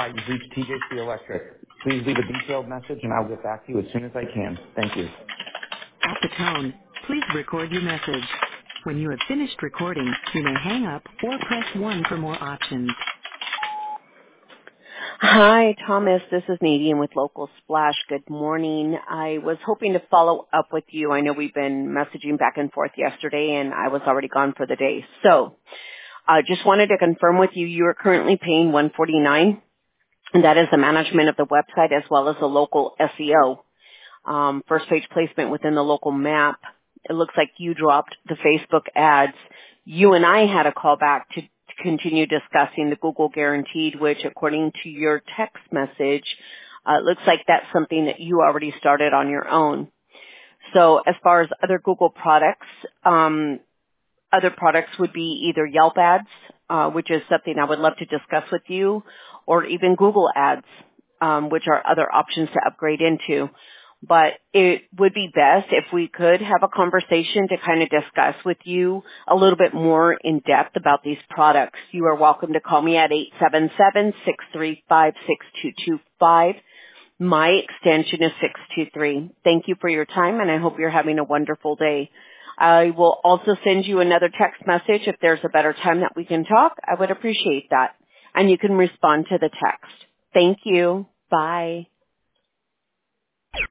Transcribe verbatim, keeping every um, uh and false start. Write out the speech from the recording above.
Hi, you've reached T J C Electric. Please leave a detailed message and I'll get back to you as soon as I can. Thank you. At the tone, please record your message. When you have finished recording, you may hang up or press one for more options. Hi, Thomas. This is Nadine with Local Splash. Good morning. I was hoping to follow up with you. I know we've been messaging back and forth yesterday, and I was already gone for the day. So I just wanted to confirm with you, you are currently paying one hundred forty-nine dollars, and that is the management of the website as well as the local S E O. Um, first page placement within the local map. It looks like you dropped the Facebook ads. You and I had a call back to continue discussing the Google Guaranteed, which according to your text message, uh, it looks like that's something that you already started on your own. So as far as other Google products, um, other products would be either Yelp ads, uh, which is something I would love to discuss with you, or even Google ads, um, which are other options to upgrade into. But it would be best if we could have a conversation to kind of discuss with you a little bit more in depth about these products. You are welcome to call me at eight seven seven, six three five, six two two five. My extension is six two three. Thank you for your time, and I hope you're having a wonderful day. I will also send you another text message if there's a better time that we can talk. I would appreciate that. And you can respond to the text. Thank you. Bye.